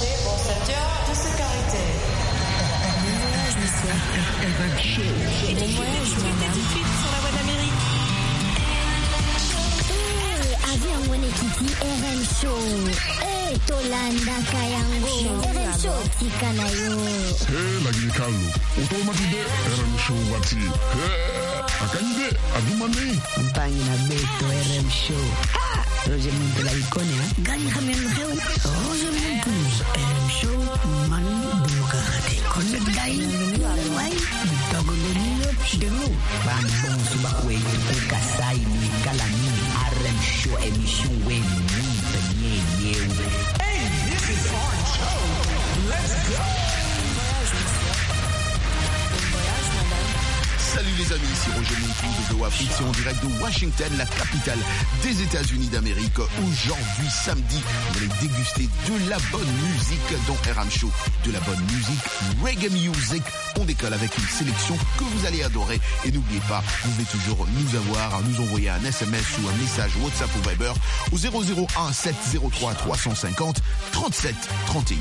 embarquer au ceinture de sécurité. Bon voyage, monsieur. RM Show. Bon voyage, madame. Tout de suite sur la voie d'Amérique. Avion Wenekiti RM Show. Tolanda Kayango. RM Show Tikanayo. Lagi Carlo. Automatide RM Show wati. Akande adumane. Mpangi na beto RM Show. Roger Muntu la icone, Gani Hamel Heu. Roger Muntu. RM Show man bumukate. Connect dai. Wai. Dogo lenino demo. Bambon subakwe kasai ni kalani. RM Show emission we ni penye. Hey, this is our show. Let's go. Salut les amis, ici Roger Montou de Go Afrique, c'est en direct de Washington, la capitale des États-Unis d'Amérique. Aujourd'hui, samedi, vous allez déguster de la bonne musique dans RM Show. De la bonne musique, reggae music. On décolle avec une sélection que vous allez adorer. Et n'oubliez pas, vous pouvez toujours nous envoyer un SMS ou un message WhatsApp ou Viber au 001 703 350 37 31.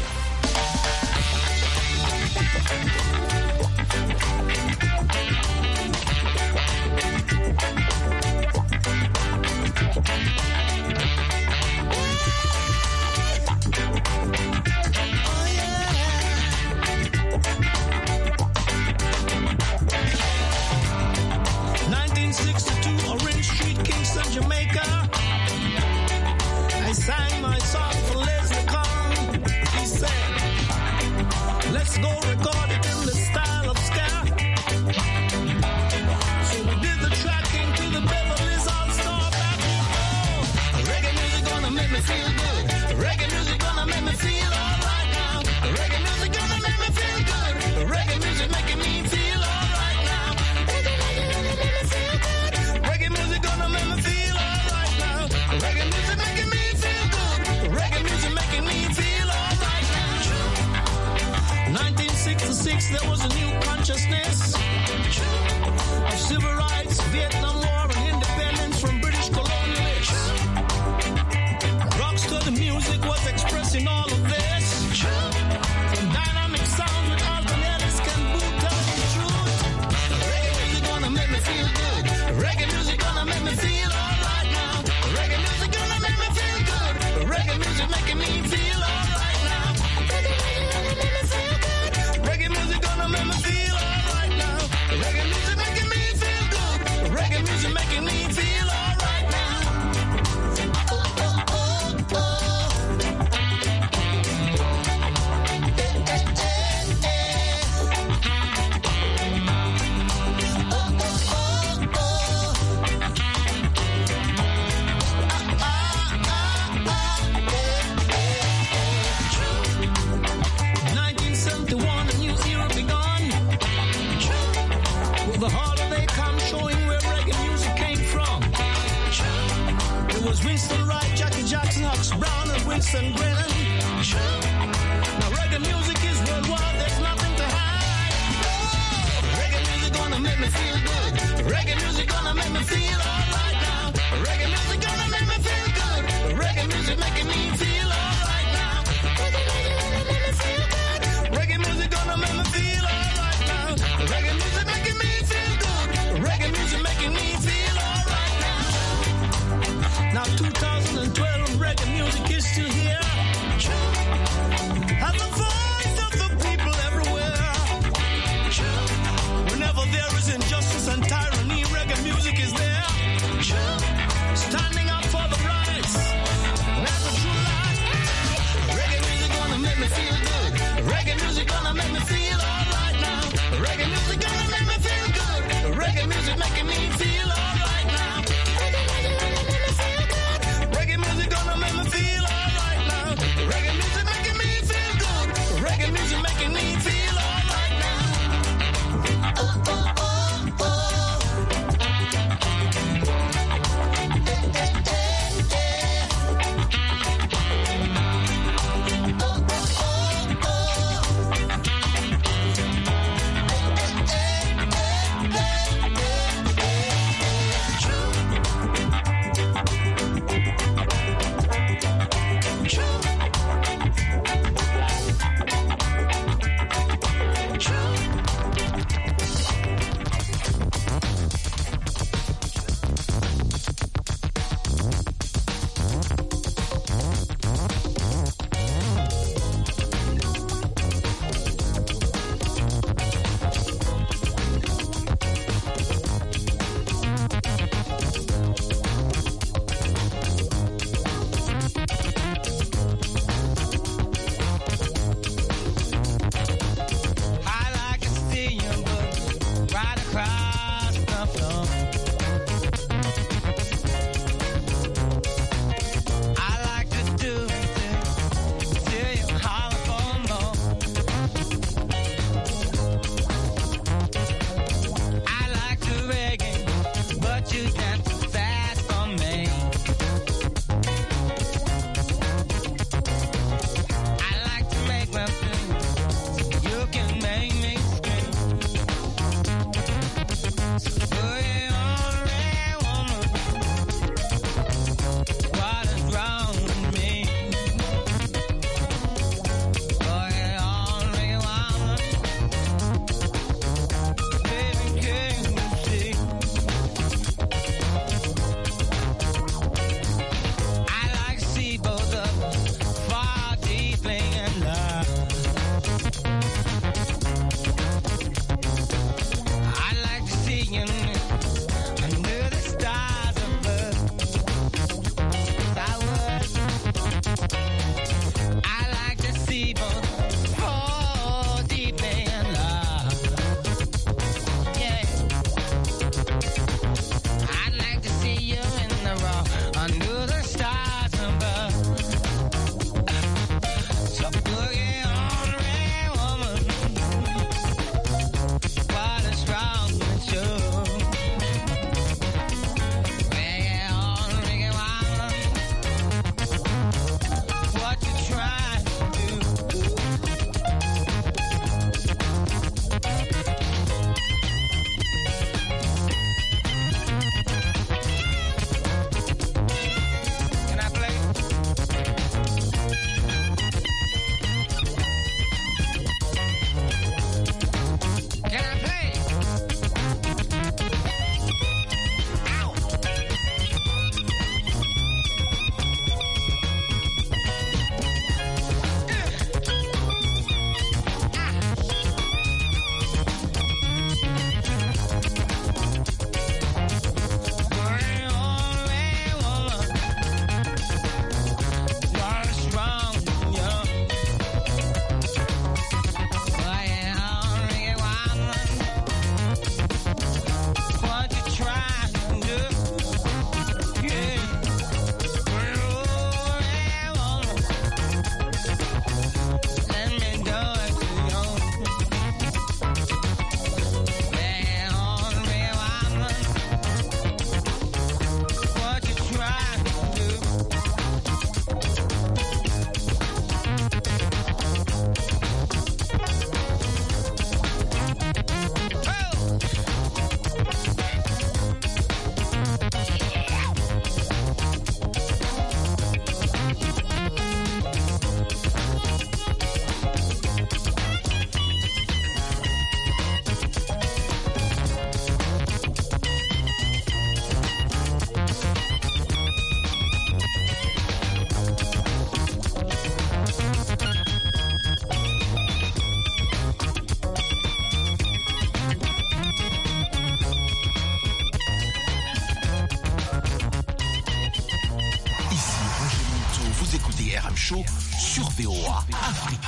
Show sur VOA Afrique.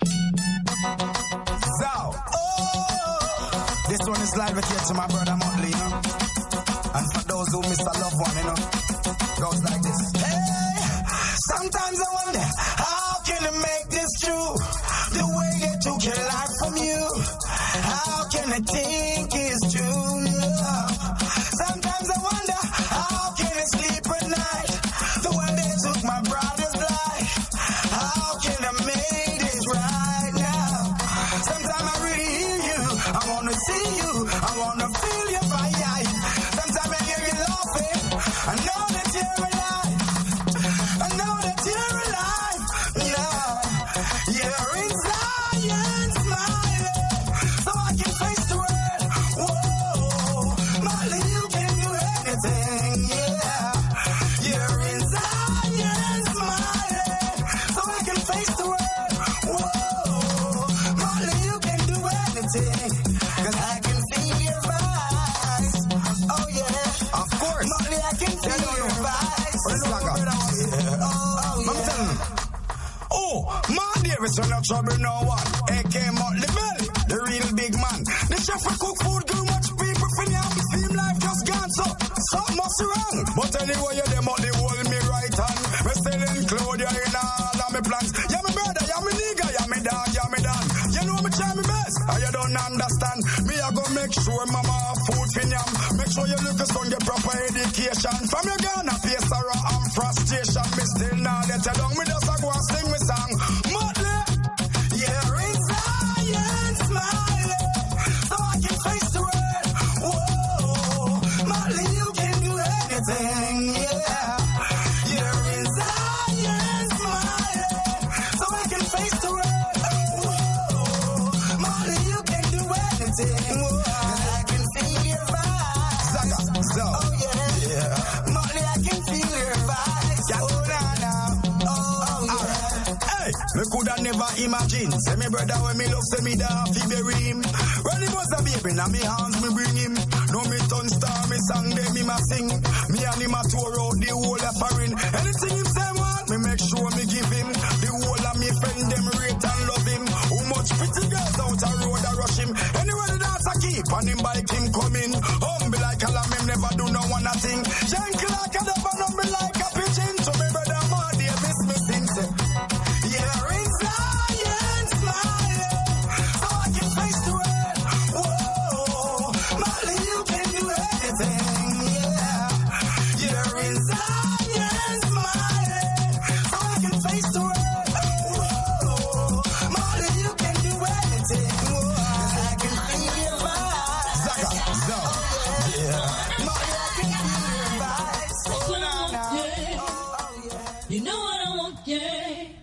So, this one is live here to my brother Motley, you know. And for those who miss a loved one, you know, goes like this. Hey, sometimes I wonder, how can I make this true? The way they took your life from you. How can I think it's true? Sometimes I wonder, how can I sleep at night? The way they took my brother's life. How can I make this right now? Sometimes I really hear you. I wanna see you. I wanna feel your fire. Sometimes I hear you laughing. I know that you're alive. I know that you're alive. No, you're inside and smiling, so I can face the world. Whoa, Molly, you can do anything. Yeah, you're inside and smiling, so I can face the world. Whoa, Molly, you can do anything, 'cause I can see your eyes. Oh yeah, of course, Molly, I can see your eyes. I'm telling you. Oh, my Davis, you're not trouble no one. AK Motley Bell, the real big man. The chef will cook food, too much people for you. Seem life just gone, so something must be wrong. But anyway, you them out, they hold me right hand. Me still include you in all of my plans. Yeah, my brother, yeah, my nigga, yeah, my dog, yeah, my dad. You know me try my best, and you don't understand. Me, I go make sure mama have food for yam. Make sure you look son get proper education. From your Ghana, face sorrow and frustration. Me still not let you down. Me just a go and sing me song. Motley, you're inside and smiling, so I can face the world. Whoa, Motley, you can do anything. Yeah, you're inside and smiling, so I can face the world. Whoa, Motley, you can do anything. 'Cause I can feel your vibes. Zaga, so, oh yeah, Motley, I can feel your vibes. Oh na. Oh yeah. Hey, me coulda never imagine. Say me brother when me love, say me da fi bury him. When he was a baby, now me hands me bring him. No me turn star, me song them me ma sing. Me and him a tour out the whole of foreign. Anything him say want, me make sure me give him. The whole of me friend them rate and love him. How much pretty girls out a road a rush him. Anywhere the dance a keep and him bike him coming. Humble like a lamb, him never do no one a thing. Gentle like a dove and humble like a pigeon. So me brother Ma Davis me sing say, you're inside and smiling, so I can face the world. Whoa, Molly, you can do anything. Yeah, you're inside and smiling, so I can face the world. Whoa, Molly, you can do anything. 'Cause I can feel your vibes. Zaga, zo, yeah. Molly, I can feel your vibes. Oh, na. Oh, yeah. You know what I want, yeah.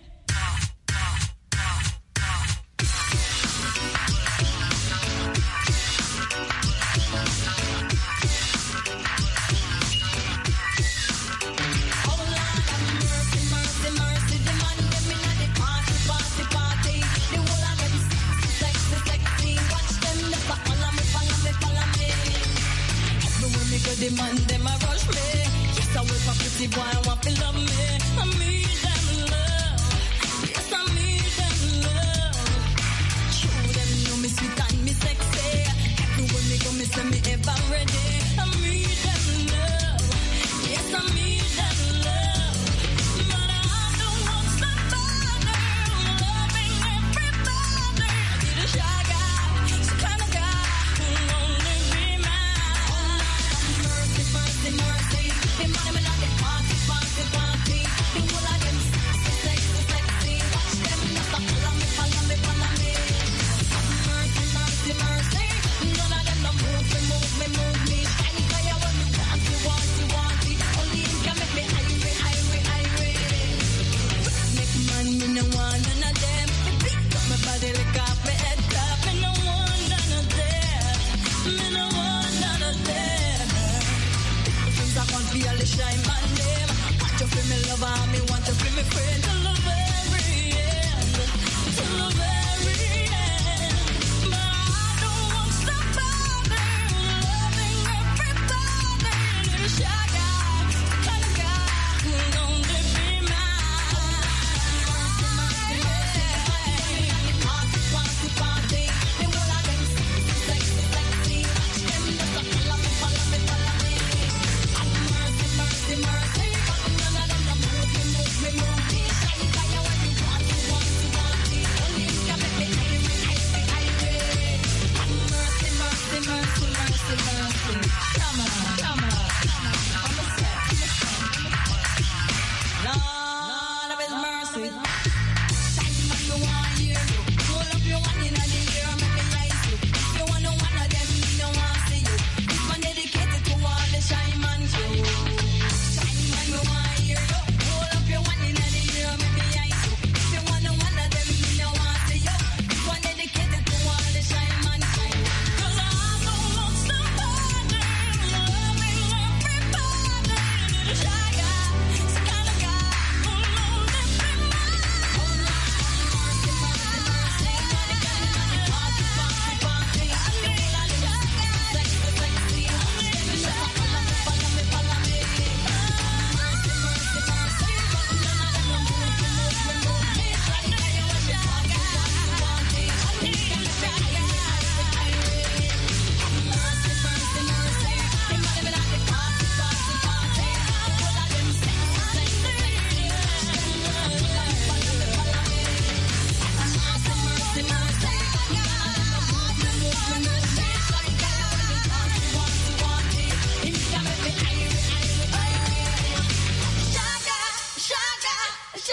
The man, them a rush me. Yes, I wait for pretty boy, I want to love me. I need them love. Yes, I need them love. Show them know me sweet and me sexy. Everywhere me go, me say me ever ready. I need them love. Yes, I need them love. But I don't want somebody loving everybody. I need a shy guy, some kind of guy who only be mine. Mercy, mercy, mercy. The money me like the party, party, party. The whole of them sexy, sexy, sexy. Watch them just a follow me, follow me, follow me. Mercy, mercy, mercy. None of them don't move me, move me, move me. Shine fire when me want you, want you, want it. Only him can make me irate, irate, irate. Make man, me no want none of them. Pick up my body, lick up my head top. Me no want none of them. Me no want none of them. Since I can't feel the shine man name. Want you feel me lover, me want you feel me friend. Till the very end, till the very end. But I don't want somebody loving everybody. Little shy guy, kind of guy who'll only be mine.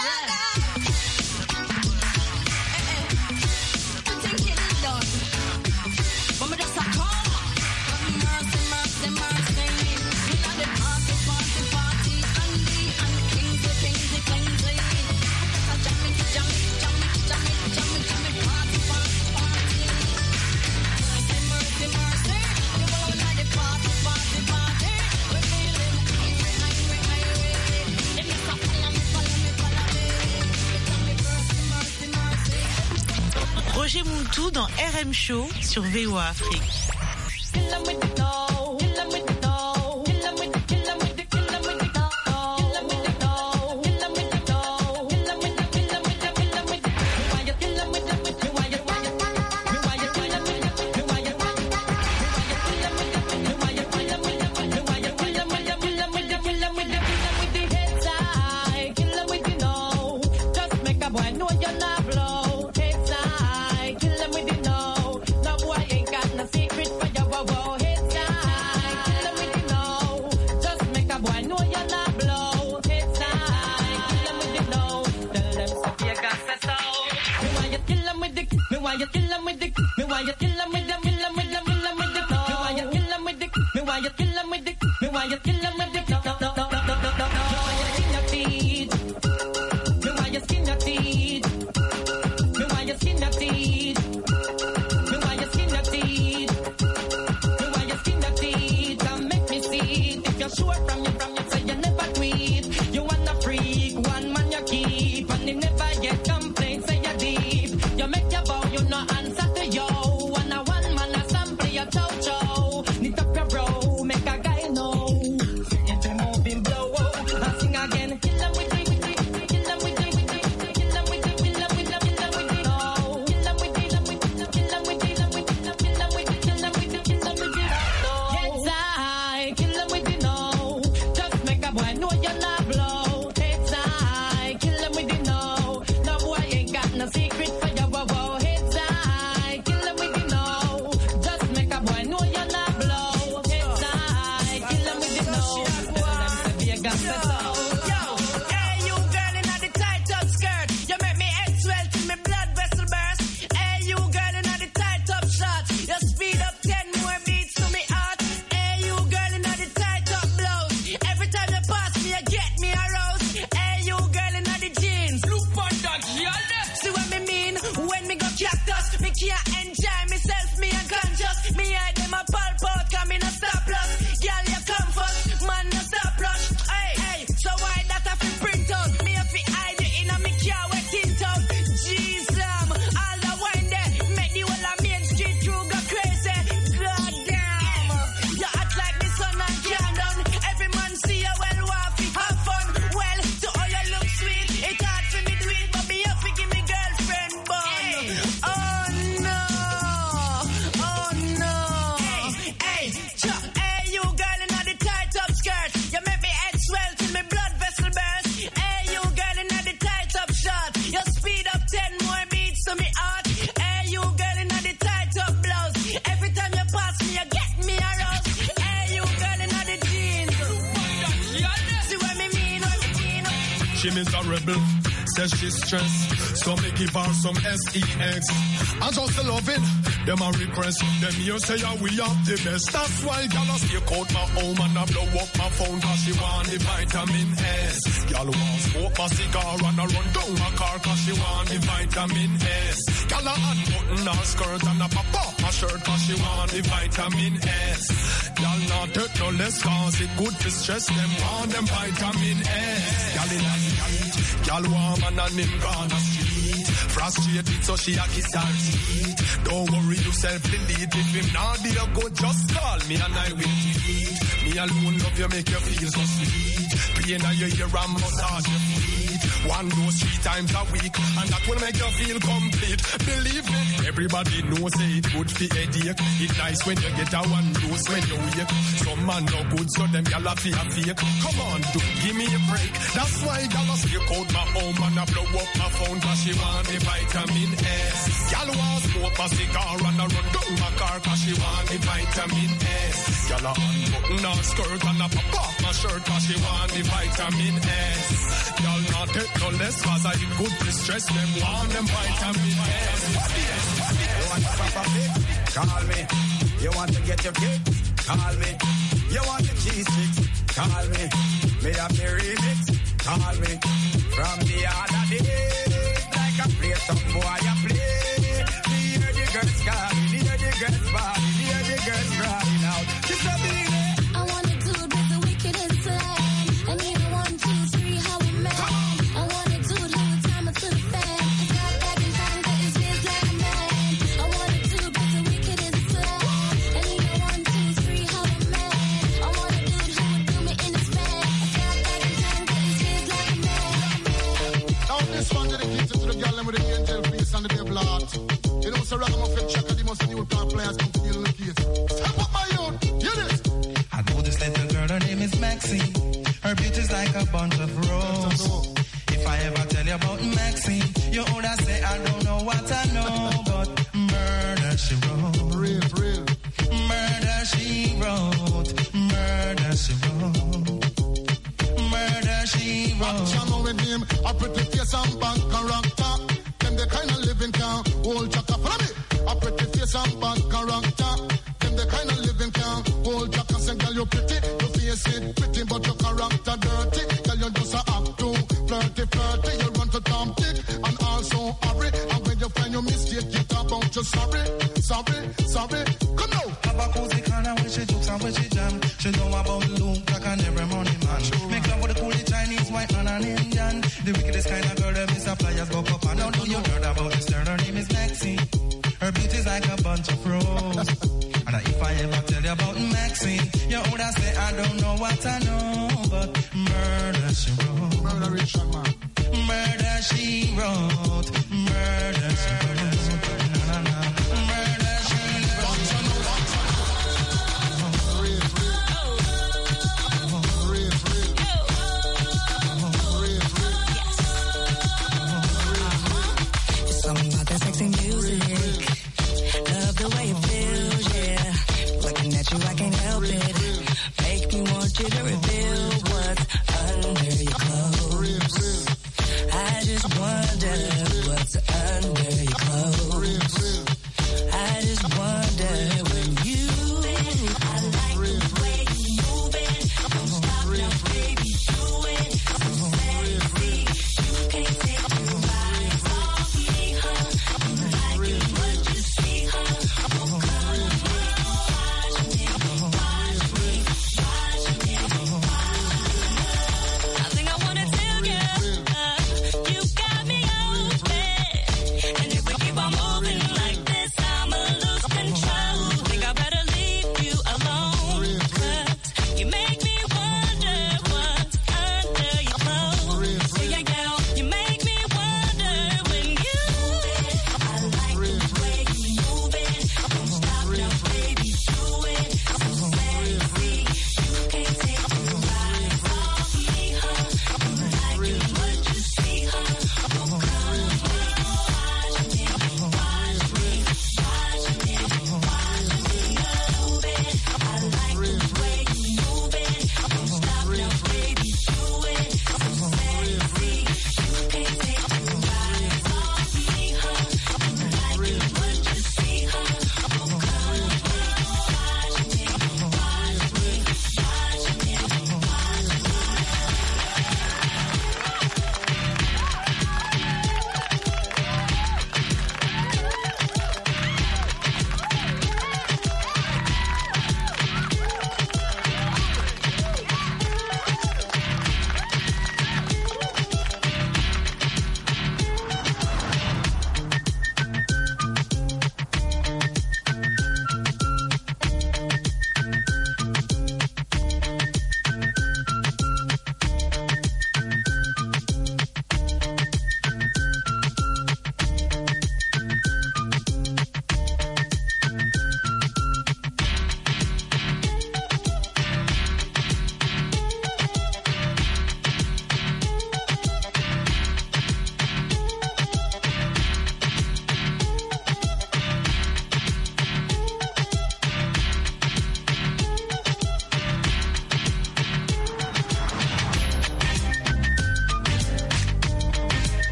Roger Montou dans RM Show sur VOA Afrique. She miserable, says she's stressed, so me give her some sex. I just loving them a request. Them here say we have the best. That's why y'all stay out my home and I blow up my phone 'cause she want the vitamin S. Y'all want smoke a cigar and I run down my car 'cause she want the vitamin S. Y'all a unbutton her skirt and I pop off my shirt 'cause she want the vitamin S. Y'all not take no less 'cause it good to stress them want them vitamin S. Y'all in a y'all warm and in Ghana street. Frustrated so she a kiss her teeth. Don't worry yourself, delete. If him not be a good, just call me and I will tweet. Me alone love you, make you feel so sweet. Pain on your ear and massage your feet. One dose 3 times a week, and that will make you feel complete. Believe me, everybody knows it good for headache. It's nice when you get a one dose when you wake. Some man no good, so them y'all a fake. Come on, dude, give me a break. That's why y'all stick out my home and I blow up my phone 'cause she want the vitamin S. Y'all want smoke a cigar and I run down my car 'cause she want the vitamin S. Y'all a unbutton her skirt and I pop off my shirt 'cause she want the vitamin S. Y'all not take no less, cause I good distress them, warn them vitamin S. You want to pop a pick? Call me. You want to get your kick? Call me. You want the cheese sticks? Call me. Me have the remix? Call me. From the other day, like I play some boy I play. Me hear the girls calling, hear the girls bawling, hear the girls crying out. It's a big day. I wanna do it with the wickedest slang. I need a 1, 2, 3, how we man. I wanna do it whole time to the fan. I got back in time, but it's just like a man. I wanna do it with the wickedest slang. I need a 1, 2, 3, how we man. I wanna do it who would do me in the span. I got back in time, but it's just like a man. Now this one dedicated to the girl with the angel face and the devil heart. You know, so Ragamuffin Chaka, the most new car players come to deal in the case. Step up my youth, hear this. I know this little girl, her name is Maxine. Her beauty's like a bunch of roses. If I ever tell you about Maxine, you would say I don't know what I know, but murder she wrote. Real. Murder she wrote. Murder she wrote. Murder she wrote. Channel with him, a pretty face and bad character. Them the kind of living can hold Chaka. Follow me. A pretty face and bad character. Them the kind of living can hold Chaka. Say, girl, you pretty, you face it pretty, but your character dirty. Girl, you just a act too flirty. You run to Tom Dick and also hurry. And when you find your mistake, you talk about your sorry. Come now. Have a cozy corner where she jokes and where she jam. She know about Luke, like an every morning man. Make love with a coolie Chinese, white man and Indian. The wickedest kind of girl that Mr. Pliers go up and down. Do you heard about this girl? Her name is Maxine. Her beauty's like a bunch of roses. And if I ever tell you about Maxine, you would say I don't know what I know, but murder she wrote. Murder Richard, man. Murder she wrote. Murder she wrote. Murder she wrote. Something about that sexy music. Love the way it feels, yeah. Looking at you, I can't help it. Make me want you to reveal what's under your clothes. I just wonder what's under your clothes. I just wonder when you. I like the way you move it. Don't stop now, baby, do it. So sexy, you can't take your eyes off me, huh? I'm liking what you see, huh? Oh, come on, watch me. I think I wanna tell you, you got me on.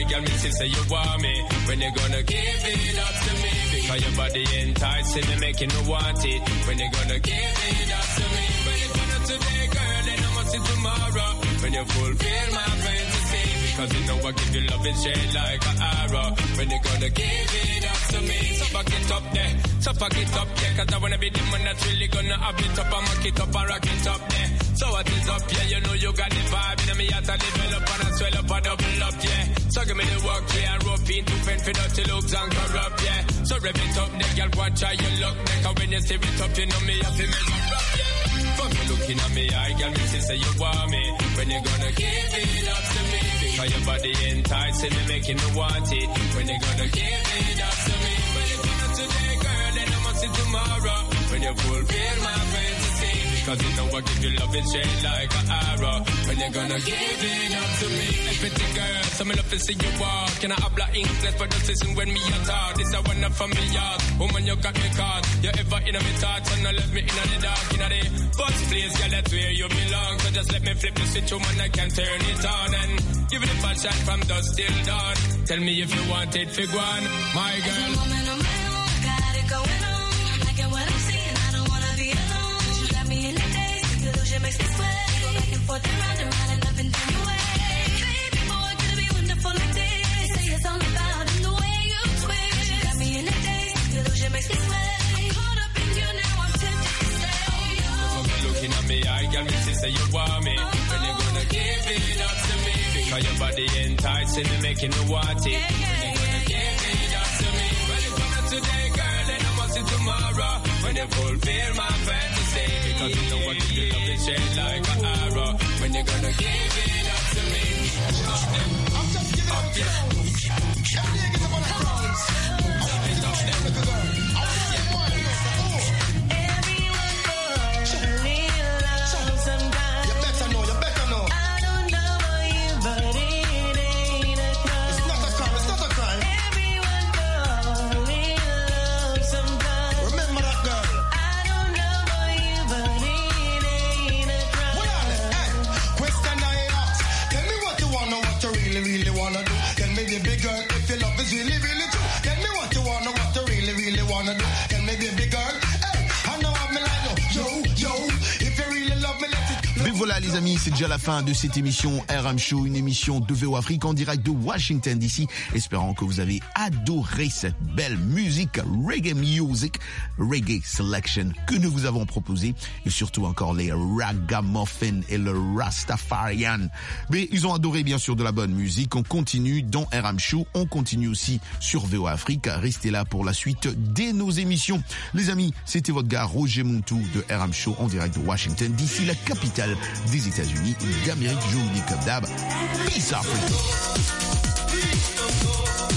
girl, me say you want me. When you gonna give it up to me? Because your body enticing me, making me want it. When you gonna give it up to me? When you gonna today, girl, then I must see tomorrow. When you fulfill my fantasy, because you know I give you love and shade like an arrow. When you gonna give it up to me? So fuck it up there, so fuck it up there. Cause I wanna be the man that's really gonna have it up and mock it up and rock it up there. So what is up, yeah, you know you got the vibe. In me heart I develop and I swell up and double up, yeah. So give me the work, yeah, and rope into fend for dirty looks and corrupt, yeah. So rev it up there, girl, watch how you look there. Cause when you see it up, you know me have to measure up, yeah. From you looking at me eye, girl, me say you want me. When you gonna give it up to me? Because your body enticing me, making me want it. When you gonna give it up to me? When you gonna today, girl, then I must see tomorrow. When you fulfill my fantasy, because you know I give you love and shade like an arrow. When you gonna give it up to me? Hey, pretty girl, so me love to see you walk. Can I habla English for the listen when me a talk? This a one from me yard. Woman, you got me caught. You ever in my thoughts and I left me in the dark. In the first place, girl, that's where you belong. So just let me flip the switch, woman, I can turn it on. And give it a bad shot from dusk till dawn. Tell me if you want it, fig one, my girl. Got it going on. I'm liking what I'm seeing. I don't wanna be alone. You got me in the days. The illusion makes me sweat. Go back and forth and up and down your way. Baby boy, could it be wonderful like this? They say it's all about in the way you twist. You got me in the days. The illusion makes me sweat. I'm caught up in you now. I'm tempted to stay. You're looking at me, I got me to say you want me. When you gonna give it up to me? Because your body enticing me, making me want it. When you gonna give it up to me? When you gonna today, girl, then I must see tomorrow. When you fulfill my fantasy, because you know I give you love and shade like an arrow. When you gonna give it up to me? I'm just giving up to you. Everything is about the crowds. Voilà les amis, c'est déjà la fin de cette émission RM Show, une émission de VO Afrique en direct de Washington DC. Espérons que vous avez adoré cette belle musique, reggae selection que nous vous avons proposée, et surtout encore les ragamuffin et le Rastafarian. Mais ils ont adoré bien sûr de la bonne musique. On continue dans RM Show, on continue aussi sur VO Afrique. Restez là pour la suite de nos émissions. Les amis, c'était votre gars Roger Montou de RM Show en direct de Washington DC, la capitale des États-Unis d'Amérique. Je vous dis comme d'hab, peace Africa.